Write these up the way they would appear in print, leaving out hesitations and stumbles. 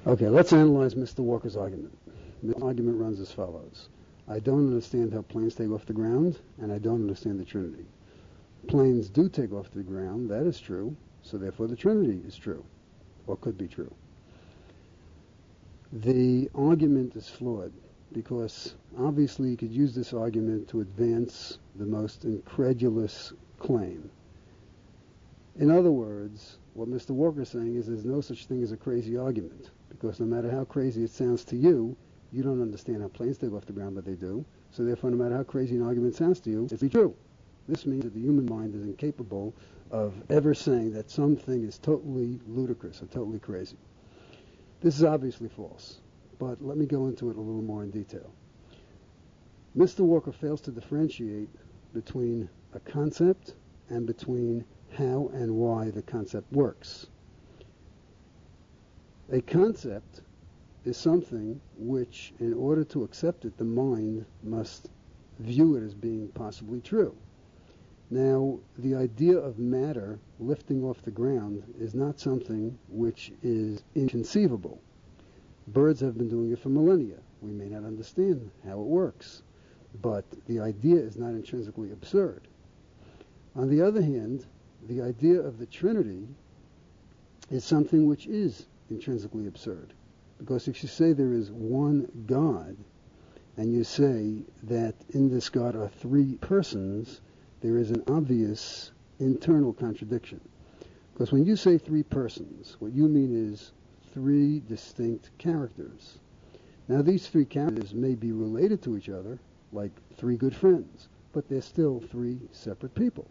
Okay, let's analyze Mr. Walker's argument. The argument runs as follows. I don't understand how planes take off the ground, and I don't understand the Trinity. Planes do take off the ground, that is true, so therefore the Trinity is true, or could be true. The argument is flawed, because obviously you could use this argument to advance the most incredulous claim. In other words, what Mr. Walker is saying is there's no such thing as a crazy argument, because no matter how crazy it sounds to you, you don't understand how planes take off the ground, but they do. So therefore, no matter how crazy an argument sounds to you, it's true. This means that the human mind is incapable of ever saying that something is totally ludicrous or totally crazy. This is obviously false, but let me go into it a little more in detail. Mr. Walker fails to differentiate between a concept and between how and why the concept works. A concept is something which, in order to accept it, the mind must view it as being possibly true. Now, the idea of matter lifting off the ground is not something which is inconceivable. Birds have been doing it for millennia. We may not understand how it works, but the idea is not intrinsically absurd. On the other hand, the idea of the Trinity is something which is intrinsically absurd. Because if you say there is one God, and you say that in this God are three persons, there is an obvious internal contradiction. Because when you say three persons, what you mean is three distinct characters. Now these three characters may be related to each other, like three good friends, but they're still three separate people.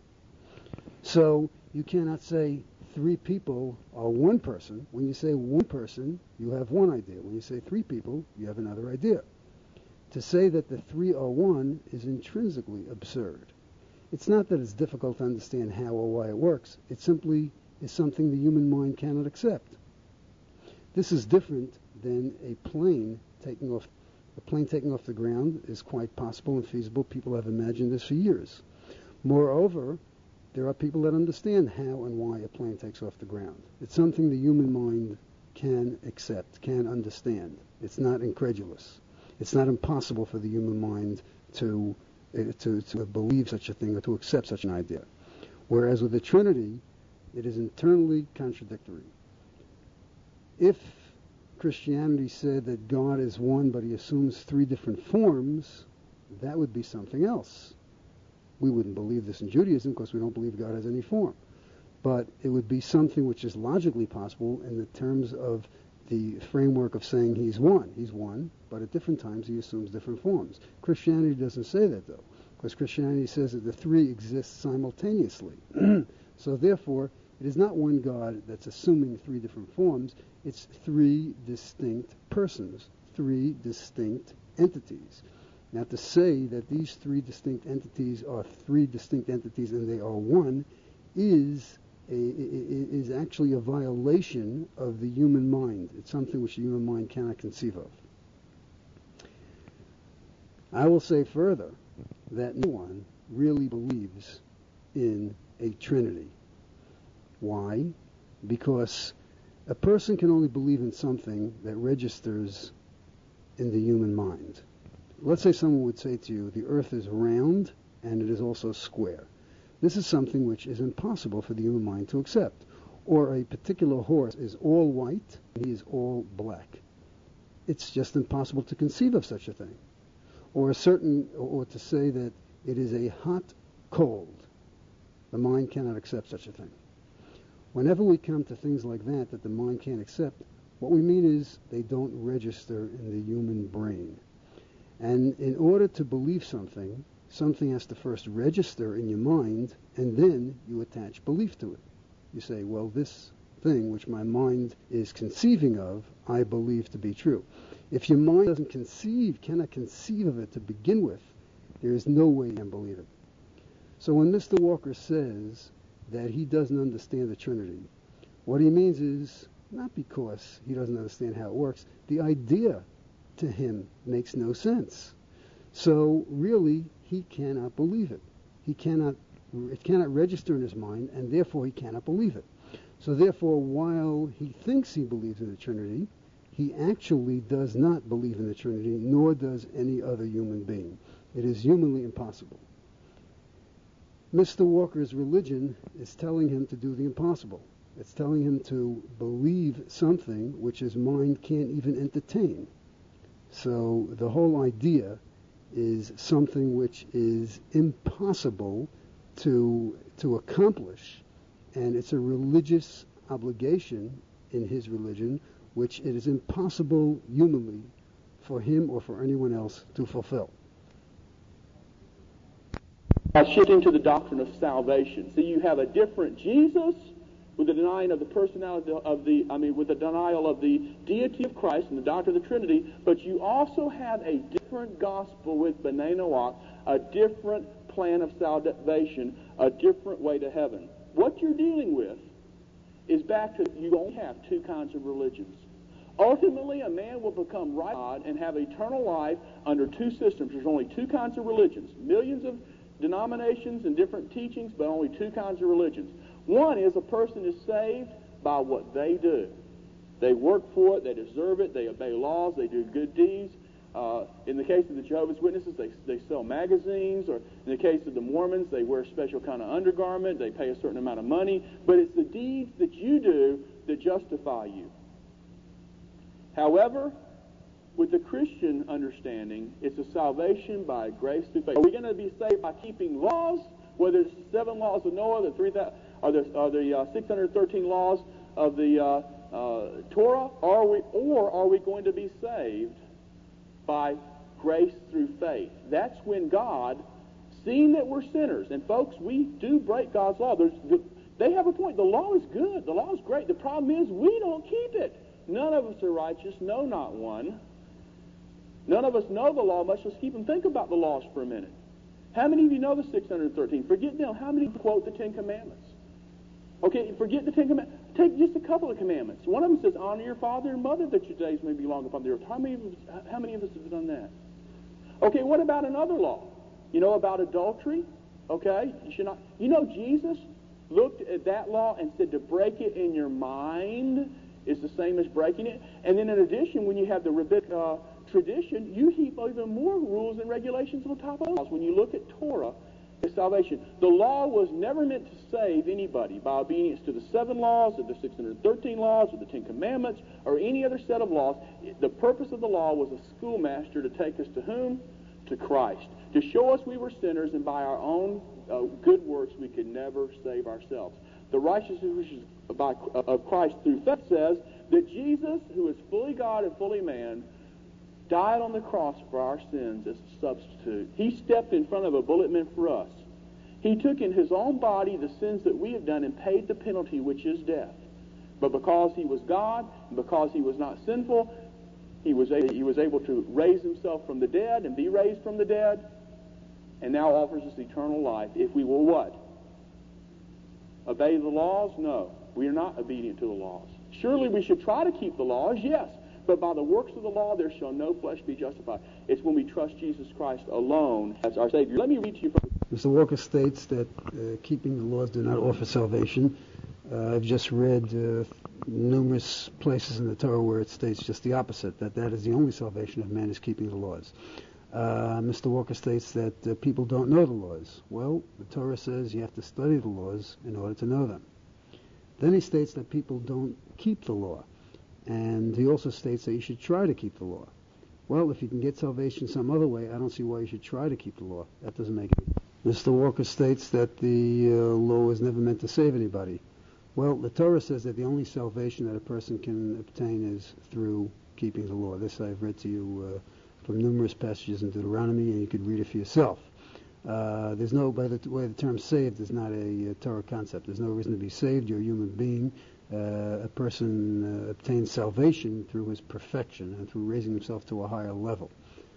So you cannot say three people are one person. When you say one person, you have one idea. When you say three people, you have another idea. To say that the three are one is intrinsically absurd. It's not that it's difficult to understand how or why it works. It simply is something the human mind cannot accept. This is different than a plane taking off. A plane taking off the ground is quite possible and feasible. People have imagined this for years. Moreover, there are people that understand how and why a plane takes off the ground. It's something the human mind can accept, can understand. It's not incredulous. It's not impossible for the human mind to believe such a thing or to accept such an idea. Whereas with the Trinity, it is internally contradictory. If Christianity said that God is one, but he assumes three different forms, that would be something else. We wouldn't believe this in Judaism because we don't believe God has any form. But it would be something which is logically possible in the terms of the framework of saying he's one. He's one, but at different times he assumes different forms. Christianity doesn't say that, though, because Christianity says that the three exist simultaneously. So therefore, it is not one God that's assuming three different forms. It's three distinct persons, three distinct entities. Now, to say that these three distinct entities are three distinct entities and they are one is actually a violation of the human mind. It's something which the human mind cannot conceive of. I will say further that no one really believes in a Trinity. Why? Because a person can only believe in something that registers in the human mind. Let's say someone would say to you, the earth is round and it is also square. This is something which is impossible for the human mind to accept. Or a particular horse is all white and he is all black. It's just impossible to conceive of such a thing. Or to say that it is a hot cold. The mind cannot accept such a thing. Whenever we come to things like that the mind can't accept, what we mean is they don't register in the human brain. And in order to believe something, something has to first register in your mind, and then you attach belief to it. You say, well, this thing which my mind is conceiving of, I believe to be true. If your mind cannot conceive of it to begin with, there is no way you can believe it. So when Mr. Walker says that he doesn't understand the Trinity, what he means is not because he doesn't understand how it works. The idea to him makes no sense. So really, he cannot believe it. It cannot register in his mind, and therefore he cannot believe it. So therefore, while he thinks he believes in the Trinity, he actually does not believe in the Trinity, nor does any other human being. It is humanly impossible. Mr. Walker's religion is telling him to do the impossible. It's telling him to believe something which his mind can't even entertain. So the whole idea is something which is impossible to accomplish, and it's a religious obligation in his religion which it is impossible humanly for him or for anyone else to fulfill. Shifting to the doctrine of salvation. So you have a different Jesus with the denying of the personality with the denial of the deity of Christ and the doctrine of the Trinity, but you also have a different gospel with B'nai Noach, a different plan of salvation, a different way to heaven. What you're dealing with is back to you only have two kinds of religions. Ultimately, a man will become right with God and have eternal life under two systems. There's only two kinds of religions, millions of denominations and different teachings, but only two kinds of religions. One is a person is saved by what they do. They work for it, they deserve it, they obey laws, they do good deeds. In the case of the Jehovah's Witnesses, they sell magazines, or in the case of the Mormons, they wear a special kind of undergarment, they pay a certain amount of money, but it's the deeds that you do that justify you. However, with the Christian understanding, it's a salvation by grace through faith. Are we going to be saved by keeping laws, whether it's the 7 laws of Noah, the 613 laws of the Torah, or are we going to be saved by grace through faith? That's when God, seeing that we're sinners, and folks, we do break God's law. They have a point. The law is good. The law is great. The problem is we don't keep it. None of us are righteous. No, not one. None of us know the law, much less keep them. Think about the laws for a minute. How many of you know the 613? Forget them. How many quote the 10 Commandments? Okay, forget the 10 Commandments. Take just a couple of commandments. One of them says, honor your father and mother that your days may be long upon the earth. How many of us have done that? Okay, what about another law? You know about adultery? Okay, you should not. You know, Jesus looked at that law and said to break it in your mind is the same as breaking it. And then in addition, when you have the rabbinic tradition, you heap even more rules and regulations on top of those. When you look at Torah, it's salvation. The law was never meant to save anybody by obedience to the 7 laws or the 613 laws or the 10 Commandments or any other set of laws. The purpose of the law was a schoolmaster to take us to whom? To Christ. To show us we were sinners, and by our own good works we could never save ourselves. The righteousness of Christ through faith says that Jesus, who is fully God and fully man, died on the cross for our sins as a substitute. He stepped in front of a bullet meant for us. He took in his own body the sins that we have done and paid the penalty, which is death. But because he was God, and because he was not sinful, he was able to raise himself from the dead and be raised from the dead, and now offers us eternal life if we will what? Obey the laws? No. We are not obedient to the laws. Surely we should try to keep the laws, yes. But by the works of the law there shall no flesh be justified. It's when we trust Jesus Christ alone as our Savior. Let me read to you from... Mr. Walker states that keeping the laws do not offer salvation. I've just read numerous places in the Torah where it states just the opposite, that is the only salvation of man is keeping the laws. Mr. Walker states that people don't know the laws. Well, the Torah says you have to study the laws in order to know them. Then he states that people don't keep the law. And he also states that you should try to keep the law. Well, if you can get salvation some other way, I don't see why you should try to keep the law. That doesn't make any sense. Mr. Walker states that the law was never meant to save anybody. Well, the Torah says that the only salvation that a person can obtain is through keeping the law. This I've read to you from numerous passages in Deuteronomy, and you could read it for yourself. There's no, by the way the term saved is not a Torah concept. There's no reason to be saved. You're a human being. A person obtains salvation through his perfection and through raising himself to a higher level.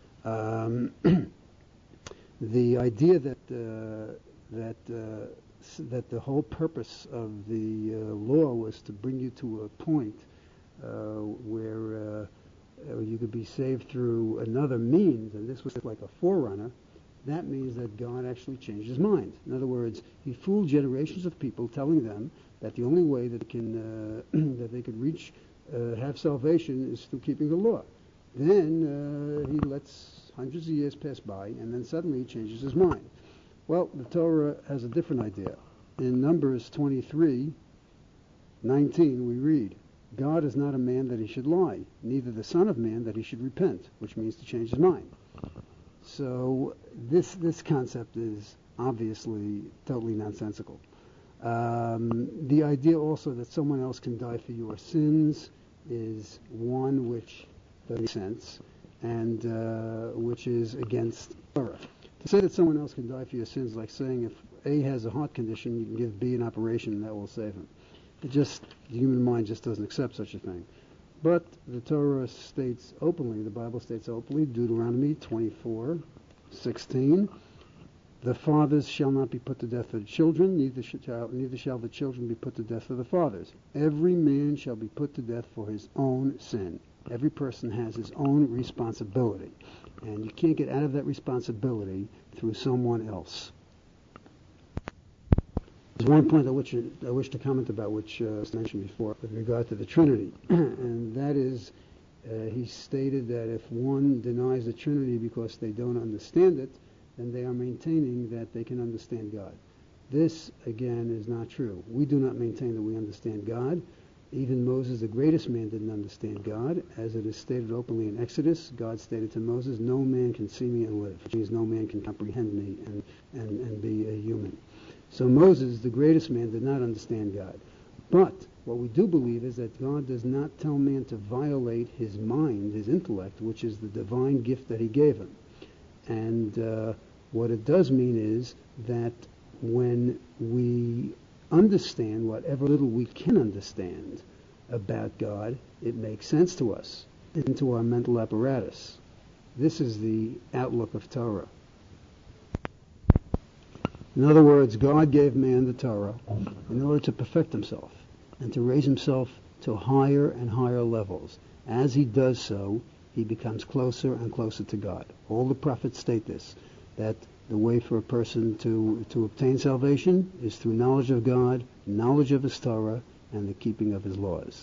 The idea that the whole purpose of the law was to bring you to a point where you could be saved through another means, and this was like a forerunner, that means that God actually changed his mind. In other words, he fooled generations of people, telling them that the only way that they could reach have salvation is through keeping the law. Then he lets hundreds of years pass by, and then suddenly he changes his mind. Well, the Torah has a different idea. In Numbers 23:19, we read, God is not a man that he should lie, neither the son of man that he should repent, which means to change his mind. So this concept is obviously totally nonsensical. The idea also that someone else can die for your sins is one which doesn't make sense, and which is against Torah. To say that someone else can die for your sins, like saying if A has a heart condition, you can give B an operation and that will save him. The human mind just doesn't accept such a thing. But the Torah states openly, the Bible states openly, Deuteronomy 24:16, the fathers shall not be put to death for the children, neither shall the children be put to death for the fathers. Every man shall be put to death for his own sin. Every person has his own responsibility, and you can't get out of that responsibility through someone else. There's one point I wish to comment about, which was mentioned before, with regard to the Trinity, and that is, he stated that if one denies the Trinity because they don't understand it, then they are maintaining that they can understand God. This, again, is not true. We do not maintain that we understand God. Even Moses, the greatest man, didn't understand God. As it is stated openly in Exodus, God stated to Moses, no man can see me and live, which means no man can comprehend me and be a human. So Moses, the greatest man, did not understand God. But what we do believe is that God does not tell man to violate his mind, his intellect, which is the divine gift that he gave him. And what it does mean is that when we understand whatever little we can understand about God, it makes sense to us, into our mental apparatus. This is the outlook of Torah. In other words, God gave man the Torah in order to perfect himself and to raise himself to higher and higher levels. As he does so, he becomes closer and closer to God. All the prophets state this, that the way for a person to obtain salvation is through knowledge of God, knowledge of his Torah, and the keeping of his laws.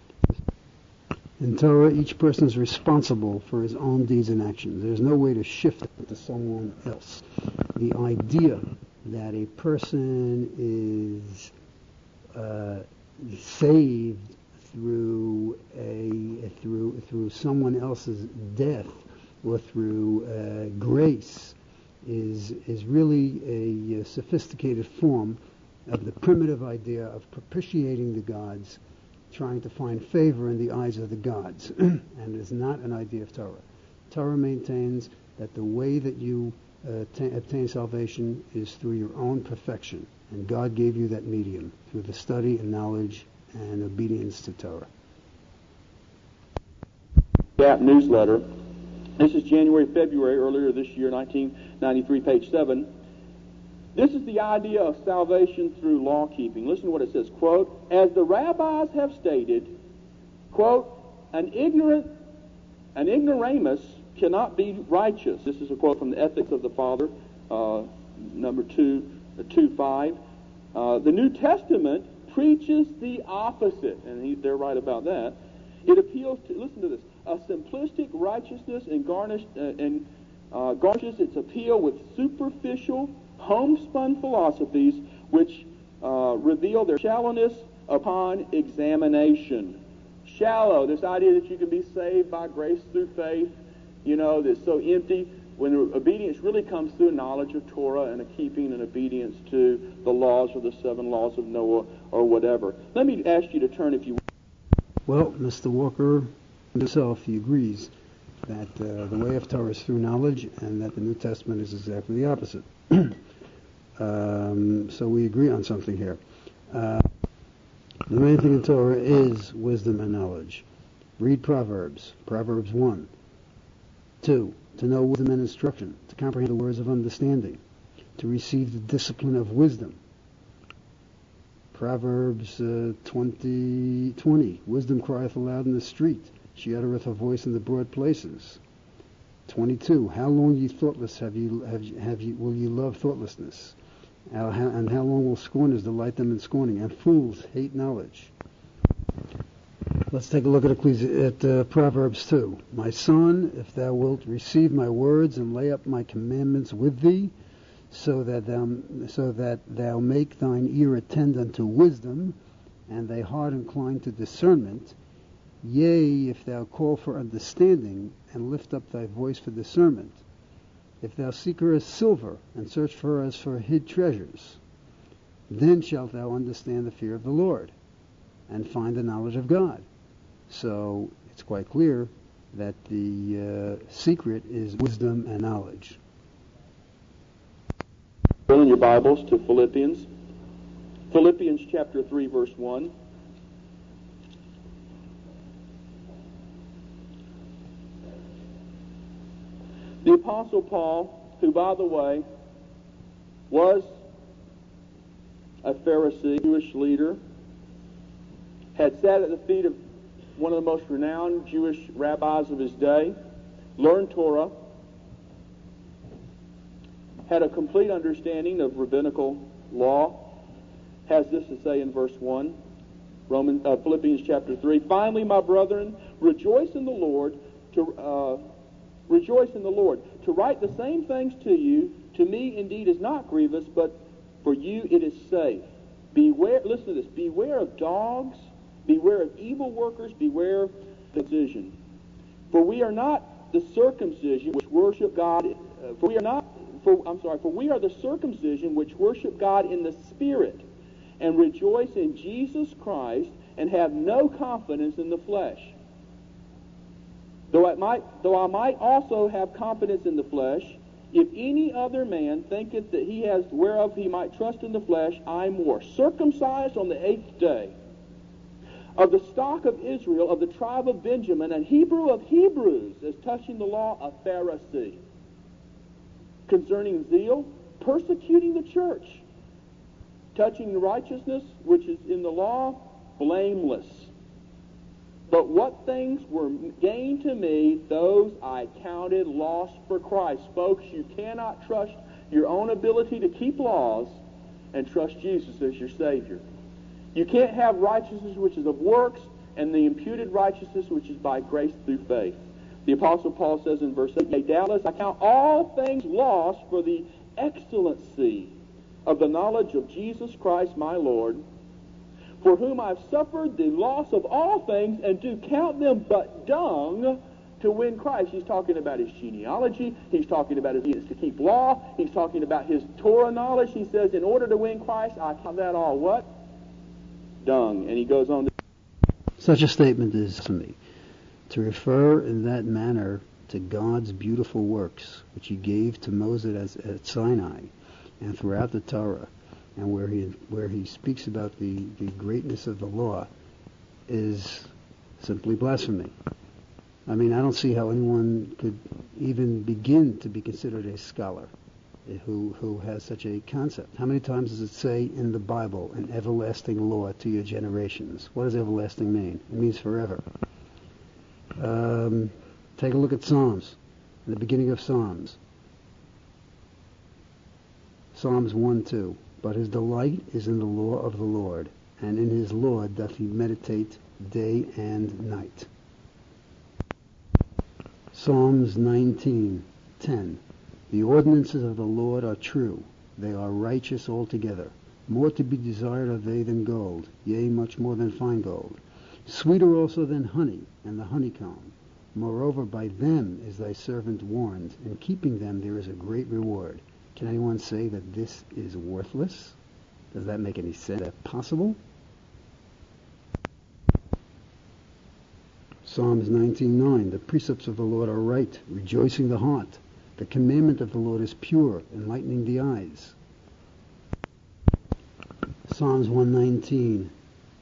In Torah, each person is responsible for his own deeds and actions. There's no way to shift it to someone else. The idea that a person is saved through someone else's death or through grace is really a sophisticated form of the primitive idea of propitiating the gods, trying to find favor in the eyes of the gods, and is not an idea of Torah. Torah maintains that the way that you obtain salvation is through your own perfection, and God gave you that medium through the study and knowledge and obedience to Torah. Gap newsletter. This is February, earlier this year, 1993, page 7. This is the idea of salvation through law keeping. Listen to what it says, quote, as the rabbis have stated, quote, an ignoramus cannot be righteous. This is a quote from the Ethics of the Father, number 2:5. The New Testament preaches the opposite, and they're right about that. It appeals to, listen to this, a simplistic righteousness and garnishes its appeal with superficial, homespun philosophies which reveal their shallowness upon examination. Shallow, this idea that you can be saved by grace through faith, that's so empty, when obedience really comes through knowledge of Torah and a keeping and obedience to the laws or the 7 laws of Noah or whatever. Let me ask you to turn, if you will. Well, Mr. Walker himself, he agrees that the way of Torah is through knowledge and that the New Testament is exactly the opposite. So we agree on something here. The main thing in Torah is wisdom and knowledge. Read Proverbs 1. 2. To know wisdom and instruction, to comprehend the words of understanding, to receive the discipline of wisdom. Proverbs 20. Wisdom crieth aloud in the street. She uttereth her voice in the broad places. 22. How long ye thoughtless will ye love thoughtlessness? And how long will scorners delight them in scorning? And fools hate knowledge. Let's take a look at Proverbs 2. My son, if thou wilt receive my words and lay up my commandments with thee, so that thou make thine ear attend unto wisdom, and thy heart incline to discernment, yea, if thou call for understanding, and lift up thy voice for discernment, if thou seek her as silver, and search for her as for hid treasures, then shalt thou understand the fear of the Lord, and find the knowledge of God. So it's quite clear that the secret is wisdom and knowledge. Turn in your Bibles to Philippians. Philippians chapter 3, verse 1. The Apostle Paul, who, by the way, was a Pharisee, Jewish leader, had sat at the feet of one of the most renowned Jewish rabbis of his day, learned Torah, had a complete understanding of rabbinical law, has this to say in verse 1, Philippians chapter 3, finally, my brethren, rejoice in the Lord. To write the same things to you, to me indeed is not grievous, but for you it is safe. Beware, listen to this, beware of dogs, beware of evil workers, beware of the circumcision. For we are not the circumcision which worship God, for we are the circumcision which worship God in the Spirit, and rejoice in Jesus Christ, and have no confidence in the flesh. Though I might also have confidence in the flesh, if any other man thinketh that he has whereof he might trust in the flesh, I more. Circumcised on the 8th day, of the stock of Israel, of the tribe of Benjamin, and Hebrew of Hebrews, as touching the law, a Pharisee. Concerning zeal, persecuting the church. Touching the righteousness which is in the law, blameless. But what things were gained to me, those I counted lost for Christ. Folks, you cannot trust your own ability to keep laws and trust Jesus as your Savior. You can't have righteousness which is of works and the imputed righteousness which is by grace through faith. The Apostle Paul says in verse 8, doubtless I count all things lost for the excellency of the knowledge of Jesus Christ my Lord, for whom I've suffered the loss of all things, and do count them but dung to win Christ. He's talking about his genealogy. He's talking about his needs to keep law. He's talking about his Torah knowledge. He says, in order to win Christ, I count that all what? Dung. And he goes on. Such a statement is blasphemy. To refer in that manner to God's beautiful works, which he gave to Moses at Sinai and throughout the Torah, and where he speaks about the greatness of the law, is simply blasphemy. I mean, I don't see how anyone could even begin to be considered a scholar who has such a concept. How many times does it say in the Bible, an everlasting law to your generations? What does everlasting mean? It means forever. Take a look at Psalms, the beginning of Psalms. Psalms 1:2. But his delight is in the law of the Lord, and in his law doth he meditate day and night. Psalms 19:10. The ordinances of the Lord are true, they are righteous altogether. More to be desired are they than gold, yea, much more than fine gold. Sweeter also than honey and the honeycomb. Moreover, by them is thy servant warned, in keeping them there is a great reward. Can anyone say that this is worthless? Does that make any sense? Is that possible? Psalms 19:9. The precepts of the Lord are right, rejoicing the heart. The commandment of the Lord is pure, enlightening the eyes. Psalms 119.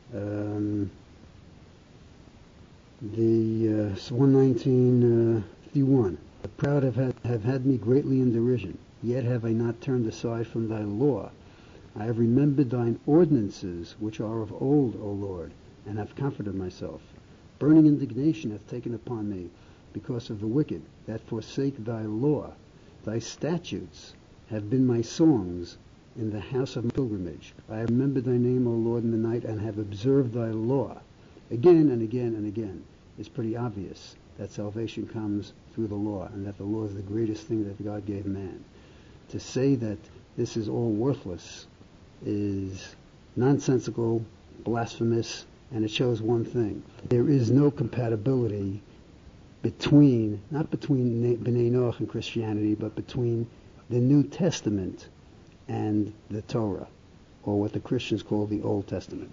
119:51. The proud have had me greatly in derision. Yet have I not turned aside from thy law. I have remembered thine ordinances, which are of old, O Lord, and have comforted myself. Burning indignation hath taken upon me, because of the wicked, that forsake thy law. Thy statutes have been my songs in the house of pilgrimage. I have remembered thy name, O Lord, in the night, and have observed thy law. again and again and again. It's pretty obvious that salvation comes through the law, and that the law is the greatest thing that God gave man. To say that this is all worthless is nonsensical, blasphemous, and it shows one thing. There is no compatibility not between B'nai Noach and Christianity, but between the New Testament and the Torah, or what the Christians call the Old Testament.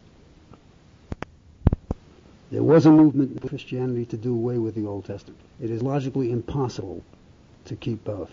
There was a movement in Christianity to do away with the Old Testament. It is logically impossible to keep both.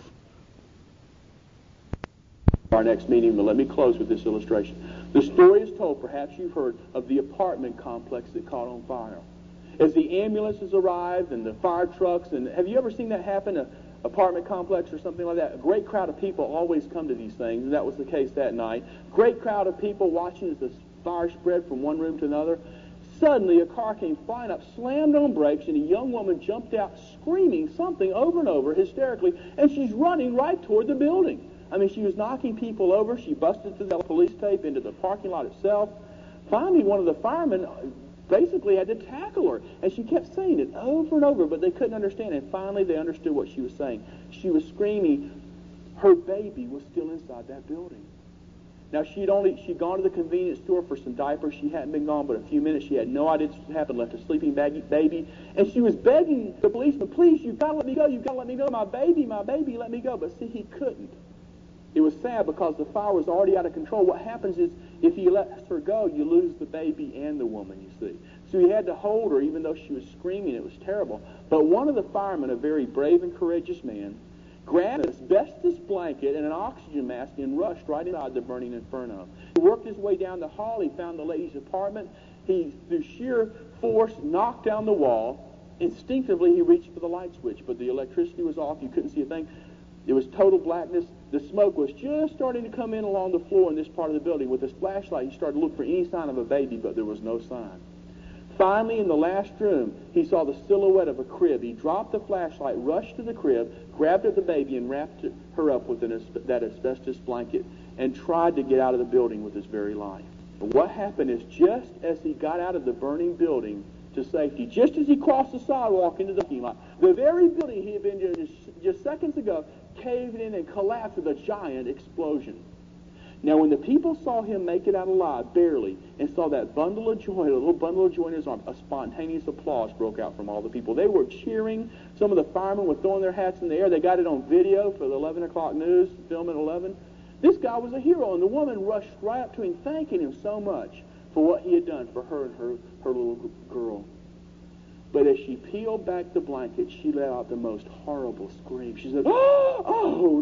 Our next meeting, but let me close with this illustration. The story is told, perhaps you've heard, of the apartment complex that caught on fire. As the ambulances arrived and the fire trucks, and have you ever seen that happen, an apartment complex or something like that? A great crowd of people always come to these things, and that was the case that night. Great crowd of people watching as the fire spread from one room to another. Suddenly, a car came flying up, slammed on brakes, and a young woman jumped out screaming something over and over hysterically, and she's running right toward the building. I mean, she was knocking people over. She busted through the police tape into the parking lot itself. Finally, one of the firemen basically had to tackle her, and she kept saying it over and over, but they couldn't understand, and finally they understood what she was saying. She was screaming her baby was still inside that building. Now, she'd gone to the convenience store for some diapers. She hadn't been gone but a few minutes. She had no idea what happened, left a sleeping baby. And she was begging the policeman, please, you've got to let me go. You've got to let me go. My baby, let me go. But see, he couldn't. It was sad because the fire was already out of control. What happens is if he lets her go, you lose the baby and the woman, you see. So he had to hold her even though she was screaming. It was terrible. But one of the firemen, a very brave and courageous man, grabbed an asbestos blanket and an oxygen mask and rushed right inside the burning inferno. He worked his way down the hall. He found the lady's apartment. He, through sheer force, knocked down the wall. Instinctively, he reached for the light switch, but the electricity was off. You couldn't see a thing. It was total blackness. The smoke was just starting to come in along the floor in this part of the building. With his flashlight, he started to look for any sign of a baby, but there was no sign. Finally, in the last room, he saw the silhouette of a crib. He dropped the flashlight, rushed to the crib, grabbed at the baby, and wrapped her up with that asbestos blanket and tried to get out of the building with his very life. But what happened is just as he got out of the burning building to safety, just as he crossed the sidewalk into the parking lot, the very building he had been in just seconds ago caved in and collapsed with a giant explosion. Now, when the people saw him make it out alive, barely, and saw that bundle of joy, a little bundle of joy in his arm, a spontaneous applause broke out from all the people. They were cheering. Some of the firemen were throwing their hats in the air. They got it on video for the 11 o'clock news, film at 11. This guy was a hero, and the woman rushed right up to him, thanking him so much for what he had done for her and her little girl. But as she peeled back the blanket, she let out the most horrible scream. She said, "Oh,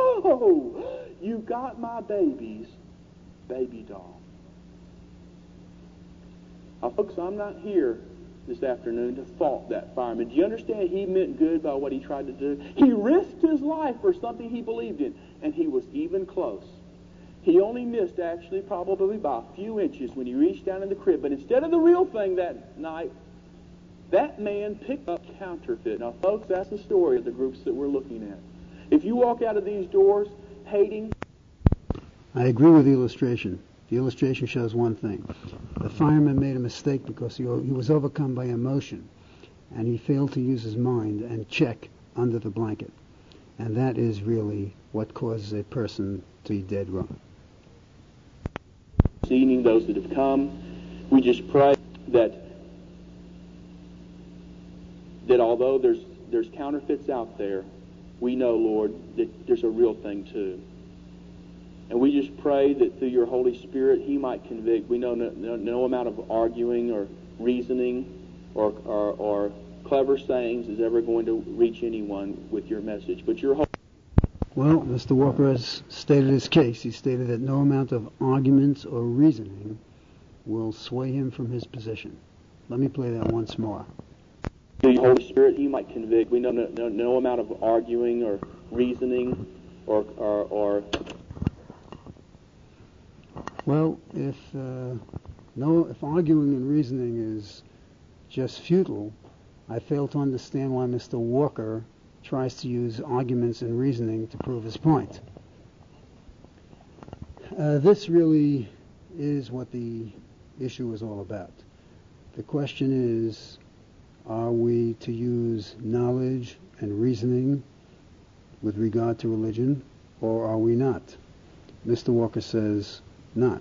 no! You got my baby's baby doll." Now, folks, I'm not here this afternoon to fault that fireman. Do you understand he meant good by what he tried to do? He risked his life for something he believed in, and he was even close. He only missed, actually, probably by a few inches when he reached down in the crib. But instead of the real thing that night, that man picked up counterfeit. Now, folks, that's the story of the groups that we're looking at. If you walk out of these doors hating... I agree with the illustration. The illustration shows one thing. The fireman made a mistake because he was overcome by emotion, and he failed to use his mind and check under the blanket. And that is really what causes a person to be dead wrong. Seeing those that have come, we just pray that although there's counterfeits out there, we know, Lord, that there's a real thing too. And we just pray that through your Holy Spirit, He might convict. We know no amount of arguing or reasoning or clever sayings is ever going to reach anyone with your message. But your Holy... Well, Mr. Walker has stated his case. He stated that no amount of arguments or reasoning will sway him from his position. Let me play that once more. Through your Holy Spirit, He might convict. We know no amount of arguing or reasoning or Well, if arguing and reasoning is just futile, I fail to understand why Mr. Walker tries to use arguments and reasoning to prove his point. This really is what the issue is all about. The question is, are we to use knowledge and reasoning with regard to religion, or are we not? Mr. Walker says not.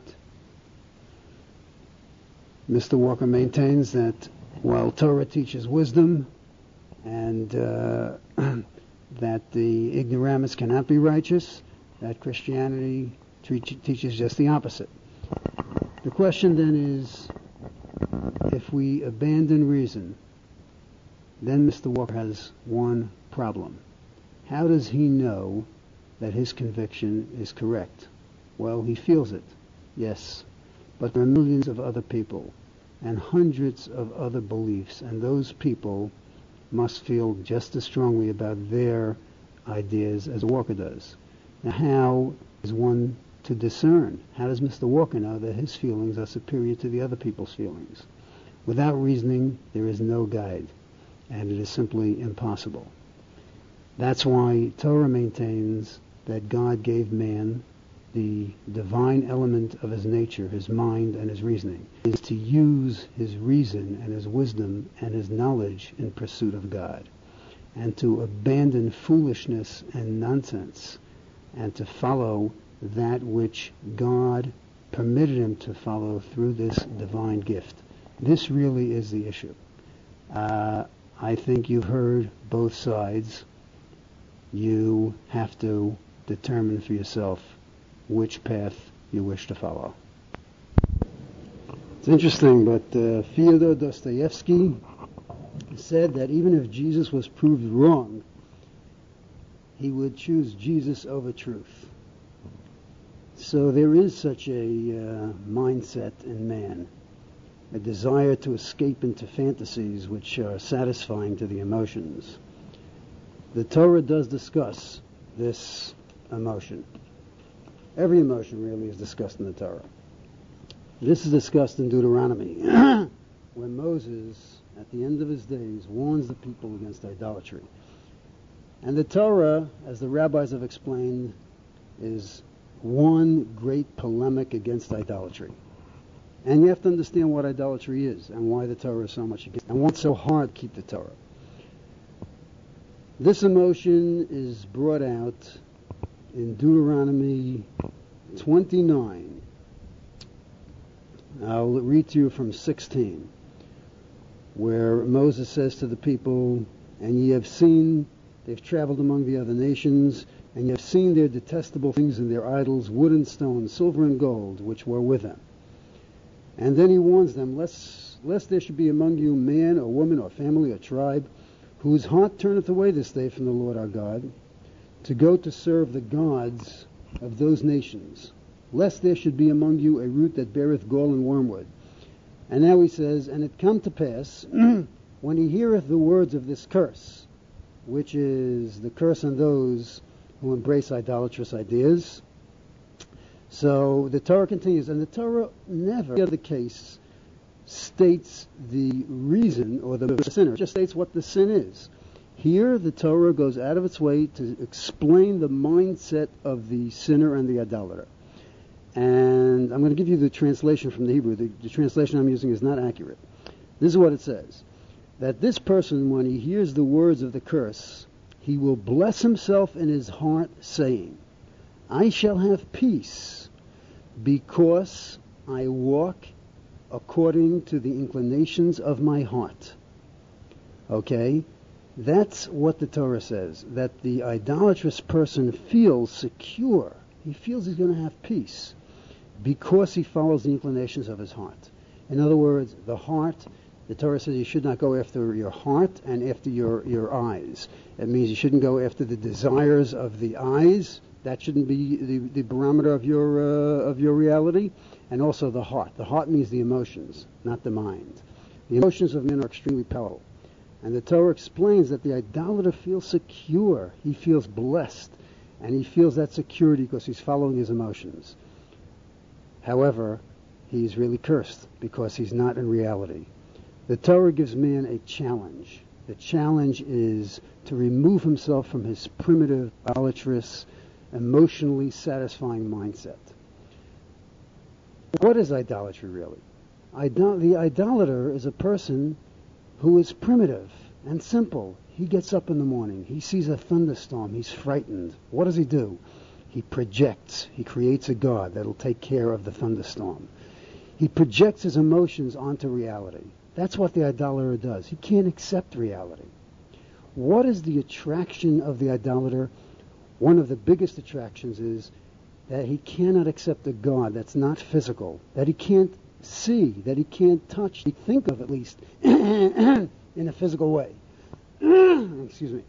Mr. Walker maintains that while Torah teaches wisdom and that the ignoramus cannot be righteous, that Christianity teaches just the opposite. The question then is, if we abandon reason, then Mr. Walker has one problem. How does he know that his conviction is correct? Well, he feels it, yes, but there are millions of other people and hundreds of other beliefs, and those people must feel just as strongly about their ideas as Walker does. Now, how is one to discern? How does Mr. Walker know that his feelings are superior to the other people's feelings? Without reasoning, there is no guide, and it is simply impossible. That's why Torah maintains that God gave man the divine element of his nature, his mind and his reasoning, is to use his reason and his wisdom and his knowledge in pursuit of God, and to abandon foolishness and nonsense, and to follow that which God permitted him to follow through this divine gift. This really is the issue. I think you've heard both sides. You have to determine for yourself which path you wish to follow. It's interesting, but Fyodor Dostoevsky said that even if Jesus was proved wrong, he would choose Jesus over truth. So there is such a mindset in man, a desire to escape into fantasies which are satisfying to the emotions. The Torah does discuss this emotion. Every emotion really is discussed in the Torah. This is discussed in Deuteronomy, where Moses, at the end of his days, warns the people against idolatry. And the Torah, as the rabbis have explained, is one great polemic against idolatry. And you have to understand what idolatry is and why the Torah is so much against it, and why it's so hard to keep the Torah. This emotion is brought out in Deuteronomy 29. I'll read to you from 16, where Moses says to the people, "And ye have seen, they've traveled among the other nations, and ye have seen their detestable things and their idols, wood and stone, silver and gold, which were with them." And then he warns them, lest there should be among you man or woman or family or tribe, whose heart turneth away this day from the Lord our God, to go to serve the gods of those nations, lest there should be among you a root that beareth gall and wormwood. And now he says, "And it come to pass, when he heareth the words of this curse," which is the curse on those who embrace idolatrous ideas. So the Torah continues, and the Torah never, in the other case, states the reason or the sinner, it just states what the sin is. Here the Torah goes out of its way to explain the mindset of the sinner and the idolater. And I'm going to give you the translation from the Hebrew. The translation I'm using is not accurate. This is what it says. That this person, when he hears the words of the curse, he will bless himself in his heart, saying, "I shall have peace, because I walk according to the inclinations of my heart." Okay? That's what the Torah says, that the idolatrous person feels secure. He feels he's going to have peace because he follows the inclinations of his heart. In other words, the heart, the Torah says you should not go after your heart and after your eyes. It means you shouldn't go after the desires of the eyes. That shouldn't be the barometer of your reality. And also the heart. The heart means the emotions, not the mind. The emotions of men are extremely powerful. And the Torah explains that the idolater feels secure. He feels blessed. And he feels that security because he's following his emotions. However, he's really cursed because he's not in reality. The Torah gives man a challenge. The challenge is to remove himself from his primitive, idolatrous, emotionally satisfying mindset. What is idolatry really? The idolater is a person who is primitive and simple. He gets up in the morning. He sees a thunderstorm. He's frightened. What does he do? He projects. He creates a god that'll take care of the thunderstorm. He projects his emotions onto reality. That's what the idolater does. He can't accept reality. What is the attraction of the idolater? One of the biggest attractions is that he cannot accept a God that's not physical, that he can't see, that he can't touch, he think of at least in a physical way. Excuse me.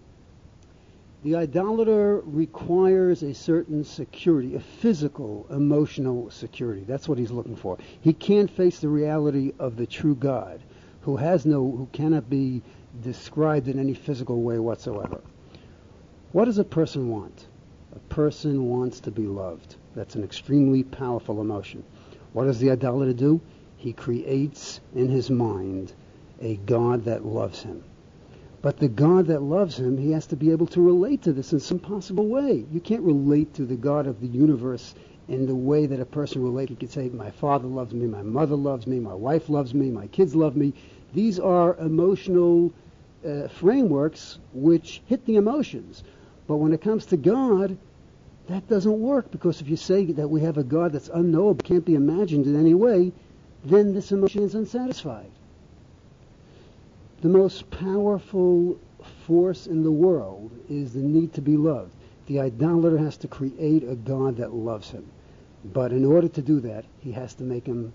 The idolater requires a certain security, a physical, emotional security. That's what he's looking for. He can't face the reality of the true God, who cannot be described in any physical way whatsoever. What does a person want? A person wants to be loved. That's an extremely powerful emotion. What does the idolater do? He creates in his mind a God that loves him. But the God that loves him, he has to be able to relate to this in some possible way. You can't relate to the God of the universe in the way that a person relates. You could say, my father loves me, my mother loves me, my wife loves me, my kids love me. These are emotional frameworks which hit the emotions. But when it comes to God, that doesn't work, because if you say that we have a God that's unknowable, can't be imagined in any way, then this emotion is unsatisfied. The most powerful force in the world is the need to be loved. The idolater has to create a God that loves him. But in order to do that, he has to give him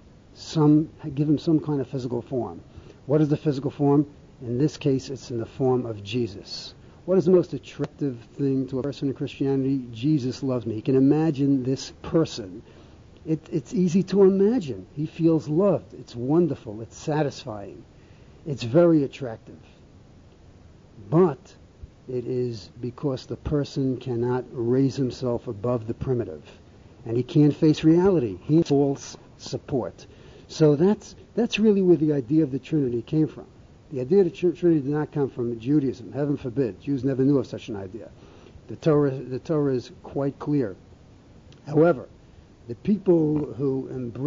some kind of physical form. What is the physical form? In this case, it's in the form of Jesus. What is the most attractive thing to a person in Christianity? Jesus loves me. He can imagine this person. It's easy to imagine. He feels loved. It's wonderful. It's satisfying. It's very attractive. But it is because the person cannot raise himself above the primitive. And he can't face reality. He needs false support. So that's really where the idea of the Trinity came from. The idea of the Trinity did not come from Judaism. Heaven forbid. Jews never knew of such an idea. The Torah is quite clear. However, the people who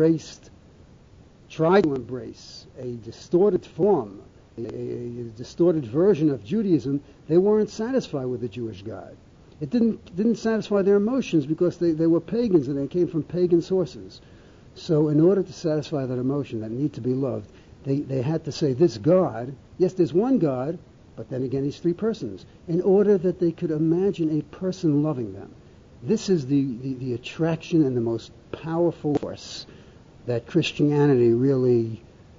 tried to embrace a distorted form, a distorted version of Judaism, they weren't satisfied with the Jewish God. It didn't satisfy their emotions because they were pagans and they came from pagan sources. So in order to satisfy that emotion, that need to be loved, they had to say this God, yes, there's one God, but then again he's three persons, in order that they could imagine a person loving them. This is the attraction and the most powerful force that Christianity really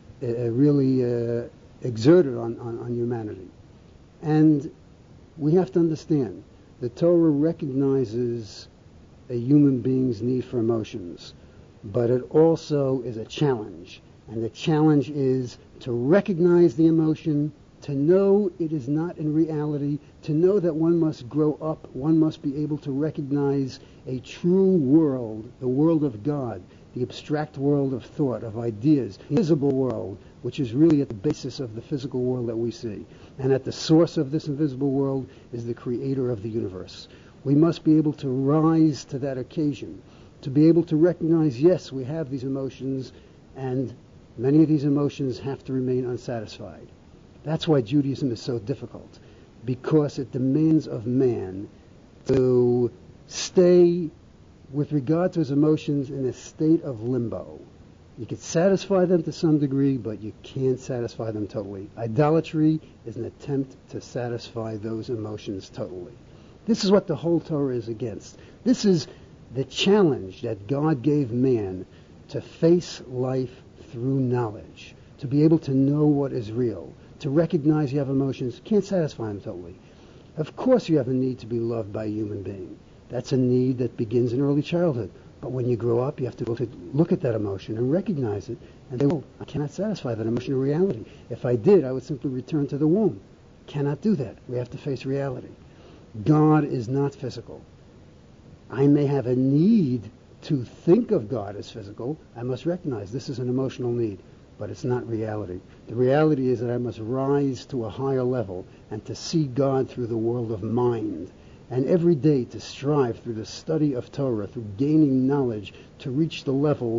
exerted on humanity. And we have to understand, the Torah recognizes a human being's need for emotions, but it also is a challenge. And the challenge is to recognize the emotion, to know it is not in reality, to know that one must grow up, one must be able to recognize a true world, the world of God, the abstract world of thought, of ideas, the invisible world, which is really at the basis of the physical world that we see. And at the source of this invisible world is the creator of the universe. We must be able to rise to that occasion, to be able to recognize, yes, we have these emotions, and many of these emotions have to remain unsatisfied. That's why Judaism is so difficult, because it demands of man to stay, with regard to his emotions, in a state of limbo. You can satisfy them to some degree, but you can't satisfy them totally. Idolatry is an attempt to satisfy those emotions totally. This is what the whole Torah is against. This is the challenge that God gave man to face life through knowledge, to be able to know what is real, to recognize you have emotions. Can't satisfy them totally. Of course you have a need to be loved by a human being. That's a need that begins in early childhood. But when you grow up, you have to look at that emotion and recognize it and say, well, I cannot satisfy that emotion in reality. If I did, I would simply return to the womb. Cannot do that. We have to face reality. God is not physical. I may have a need to think of God as physical. I must recognize this is an emotional need, but it's not reality. The reality is that I must rise to a higher level and to see God through the world of mind. And every day to strive through the study of Torah, through gaining knowledge, to reach the level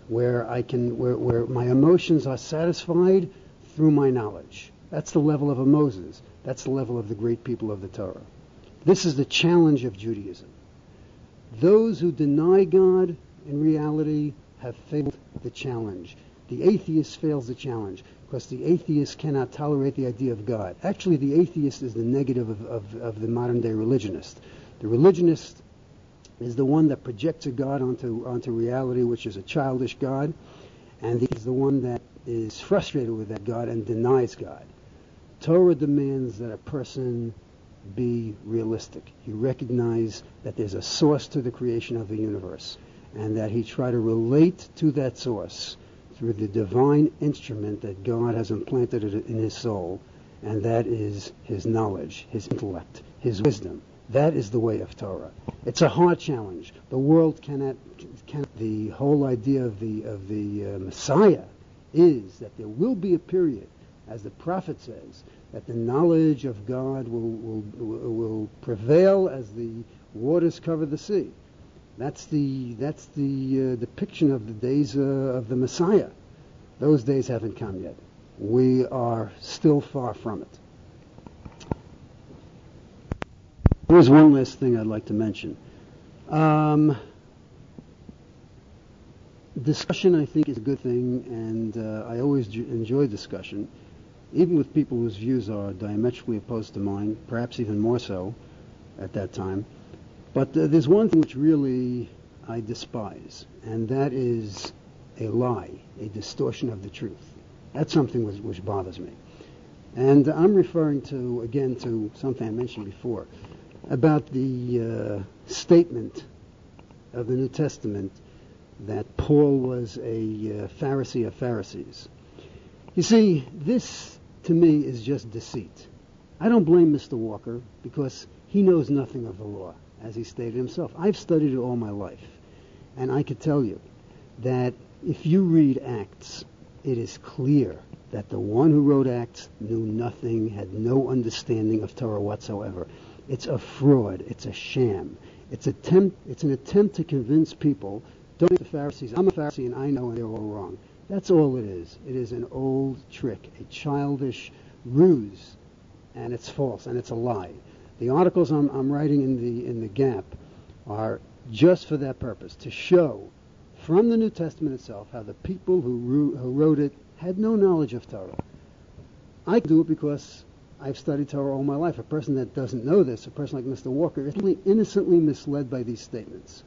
where where my emotions are satisfied through my knowledge. That's the level of a Moses. That's the level of the great people of the Torah. This is the challenge of Judaism. Those who deny God in reality have failed the challenge. The atheist fails the challenge because the atheist cannot tolerate the idea of God. Actually, the atheist is the negative of the modern day religionist. The religionist is the one that projects a God onto reality, which is a childish God, and he's the one that is frustrated with that God and denies God. Torah demands that a person be realistic. He recognize that there's a source to the creation of the universe, and that he try to relate to that source through the divine instrument that God has implanted in his soul, and that is his knowledge, his intellect, his wisdom. That is the way of Torah. It's a hard challenge. The world cannot. The whole idea of the Messiah is that there will be a period, as the prophet says, that the knowledge of God will prevail as the waters cover the sea. That's the depiction of the days of the Messiah. Those days haven't come yet. We are still far from it. Here's one last thing I'd like to mention. Discussion, I think, is a good thing, and I always enjoy discussion, even with people whose views are diametrically opposed to mine, perhaps even more so at that time. But there's one thing which really I despise, and that is a lie, a distortion of the truth. That's something which bothers me. And I'm referring to, again, to something I mentioned before, about the statement of the New Testament that Paul was a Pharisee of Pharisees. You see, this, to me, is just deceit. I don't blame Mr. Walker because he knows nothing of the law, as he stated himself. I've studied it all my life, and I could tell you that if you read Acts, it is clear that the one who wrote Acts knew nothing, had no understanding of Torah whatsoever. It's a fraud. It's a sham. It's an attempt to convince people, don't be the Pharisees. I'm a Pharisee and I know and they're all wrong. That's all it is. It is an old trick, a childish ruse, and it's false and it's a lie. The articles I'm writing in the Gap are just for that purpose, to show from the New Testament itself how the people who wrote it had no knowledge of Torah. I do it because I've studied Torah all my life. A person that doesn't know this, a person like Mr. Walker, is really innocently misled by these statements.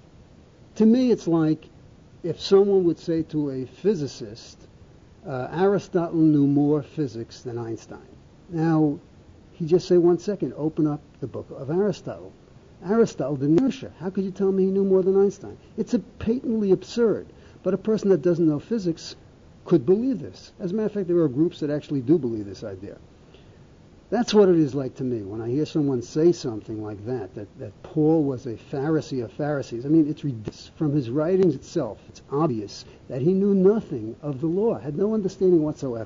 To me, it's like if someone would say to a physicist, Aristotle knew more physics than Einstein. Now, he just say, 1 second, open up the book of Aristotle. Aristotle, the inertia. How could you tell me he knew more than Einstein? It's patently absurd. But a person that doesn't know physics could believe this. As a matter of fact, there are groups that actually do believe this idea. That's what it is like to me when I hear someone say something like that Paul was a Pharisee of Pharisees. I mean, it's ridiculous. From his writings itself, it's obvious that he knew nothing of the law, had no understanding whatsoever.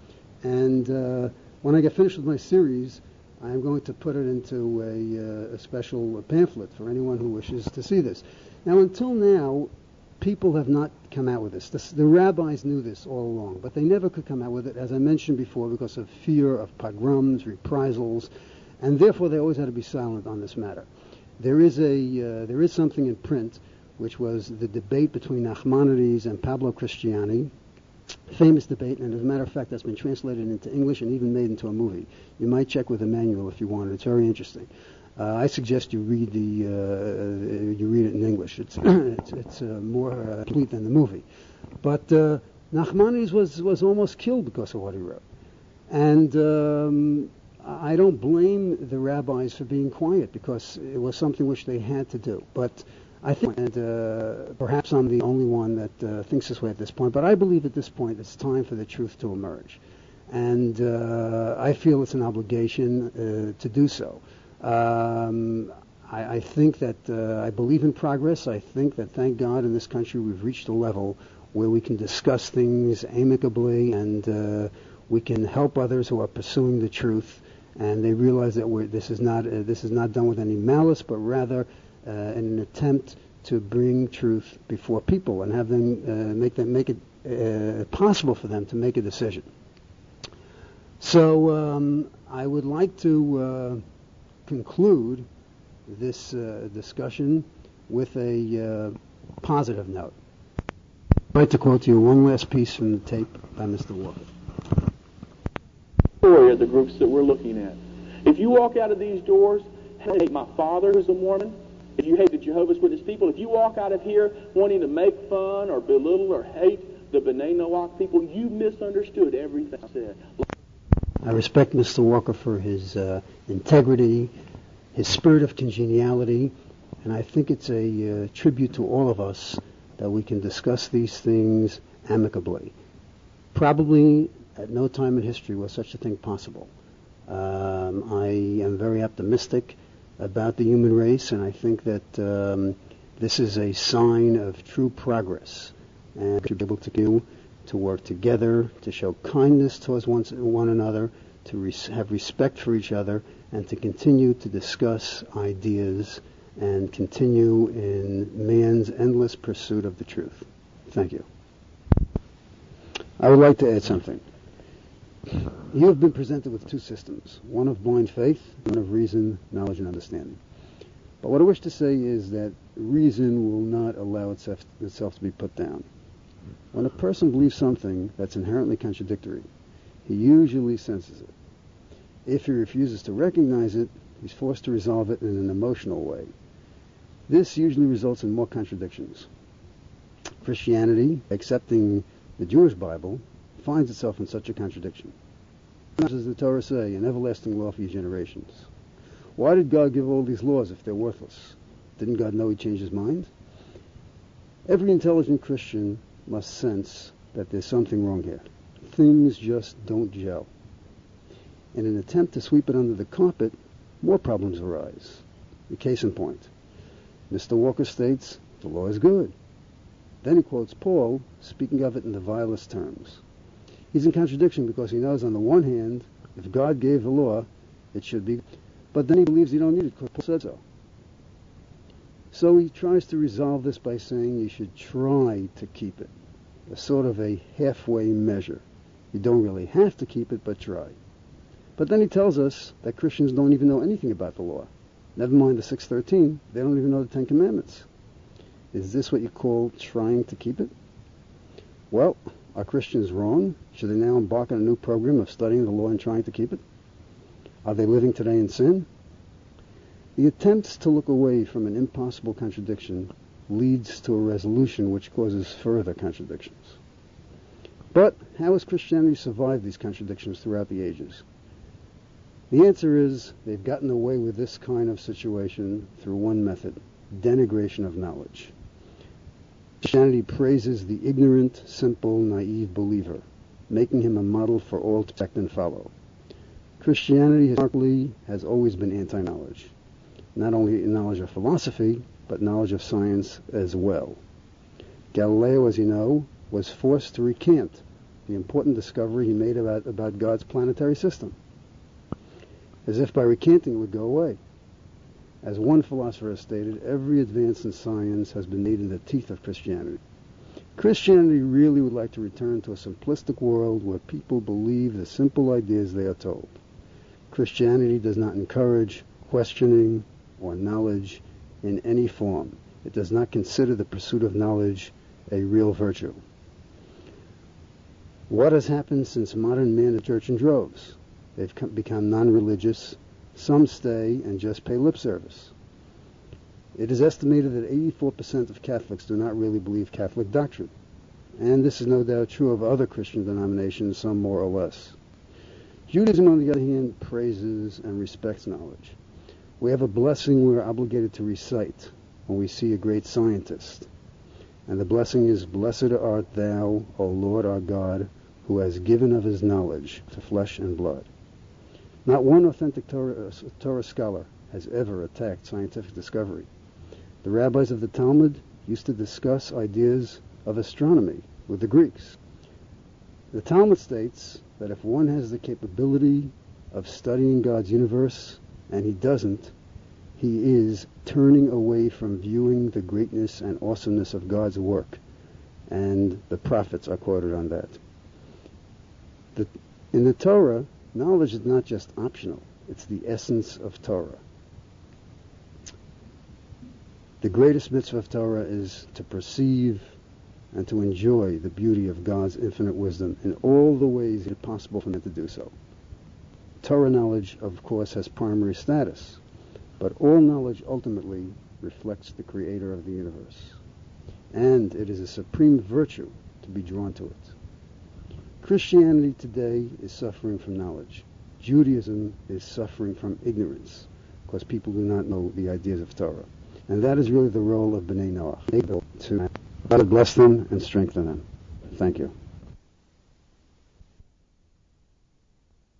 And when I get finished with my series, I'm going to put it into a special pamphlet for anyone who wishes to see this. Now, until now, people have not come out with this. The rabbis knew this all along, but they never could come out with it, as I mentioned before, because of fear of pogroms, reprisals, and therefore they always had to be silent on this matter. There is something in print, which was the debate between Nachmanides and Pablo Cristiani, famous debate, and as a matter of fact, that's been translated into English and even made into a movie. You might check with the manual if you want. It's very interesting. I suggest you read it in English. It's more complete than the movie. But Nachmanides was almost killed because of what he wrote, and I don't blame the rabbis for being quiet because it was something which they had to do. But I think, and perhaps I'm the only one that thinks this way at this point, but I believe at this point it's time for the truth to emerge, and I feel it's an obligation to do so. I think that I believe in progress. I think that, thank God, in this country we've reached a level where we can discuss things amicably and we can help others who are pursuing the truth, and they realize that this is not done with any malice, but rather in an attempt to bring truth before people and have them make it possible for them to make a decision. So I would like to conclude this discussion with a positive note. I'd like to quote to you one last piece from the tape by Mr. Walker. Story of the groups that we're looking at. If you walk out of these doors, hate my father who's a Mormon, if you hate the Jehovah's Witness people, if you walk out of here wanting to make fun or belittle or hate the B'nai Noach people, you misunderstood everything I said. I respect Mr. Walker for his integrity, his spirit of congeniality, and I think it's a tribute to all of us that we can discuss these things amicably. Probably at no time in history was such a thing possible. I am very optimistic about the human race, and I think that this is a sign of true progress, and we should be able to work together, to show kindness towards one another, to have respect for each other, and to continue to discuss ideas and continue in man's endless pursuit of the truth. Thank you. I would like to add something. You have been presented with two systems, one of blind faith, one of reason, knowledge, and understanding. But what I wish to say is that reason will not allow itself to be put down. When a person believes something that's inherently contradictory, he usually senses it. If he refuses to recognize it, he's forced to resolve it in an emotional way. This usually results in more contradictions. Christianity, accepting the Jewish Bible, finds itself in such a contradiction. What does the Torah say? An everlasting law for your generations. Why did God give all these laws if they're worthless? Didn't God know He changed His mind? Every intelligent Christian must sense that there's something wrong here. Things just don't gel. In an attempt to sweep it under the carpet, more problems arise. The case in point. Mr. Walker states, the law is good. Then he quotes Paul, speaking of it in the vilest terms. He's in contradiction because he knows on the one hand, if God gave the law, it should be, but then he believes you don't need it because Paul said so. So he tries to resolve this by saying you should try to keep it, a sort of a halfway measure. You don't really have to keep it, but try. But then he tells us that Christians don't even know anything about the law. Never mind the 613, they don't even know the Ten Commandments. Is this what you call trying to keep it? Well, are Christians wrong? Should they now embark on a new program of studying the law and trying to keep it? Are they living today in sin? The attempts to look away from an impossible contradiction leads to a resolution which causes further contradictions. But how has Christianity survived these contradictions throughout the ages? The answer is they've gotten away with this kind of situation through one method, denigration of knowledge. Christianity praises the ignorant, simple, naive believer, making him a model for all to respect and follow. Christianity historically has always been anti-knowledge, not only knowledge of philosophy, but knowledge of science as well. Galileo, as you know, was forced to recant the important discovery he made about God's planetary system, as if by recanting it would go away. As one philosopher has stated, every advance in science has been made in the teeth of Christianity. Christianity really would like to return to a simplistic world where people believe the simple ideas they are told. Christianity does not encourage questioning or knowledge in any form. It does not consider the pursuit of knowledge a real virtue. What has happened since modern man at church in droves? They've become non-religious. Some stay and just pay lip service. It is estimated that 84% of Catholics do not really believe Catholic doctrine. And this is no doubt true of other Christian denominations, some more or less. Judaism, on the other hand, praises and respects knowledge. We have a blessing we're obligated to recite when we see a great scientist. And the blessing is, "Blessed art thou, O Lord our God, who has given of his knowledge to flesh and blood." Not one authentic Torah scholar has ever attacked scientific discovery. The rabbis of the Talmud used to discuss ideas of astronomy with the Greeks. The Talmud states that if one has the capability of studying God's universe, and he doesn't, He is turning away from viewing the greatness and awesomeness of God's work, and the prophets are quoted on that. In the Torah, knowledge is not just optional, it's the essence of Torah. The greatest mitzvah of Torah is to perceive and to enjoy the beauty of God's infinite wisdom in all the ways it is possible for man to do so. Torah knowledge, of course, has primary status, but all knowledge ultimately reflects the Creator of the universe, and it is a supreme virtue to be drawn to it. Christianity today is suffering from knowledge. Judaism is suffering from ignorance, because people do not know the ideas of Torah. And that is really the role of B'nai Noach, to God bless them and strengthen them. Thank you.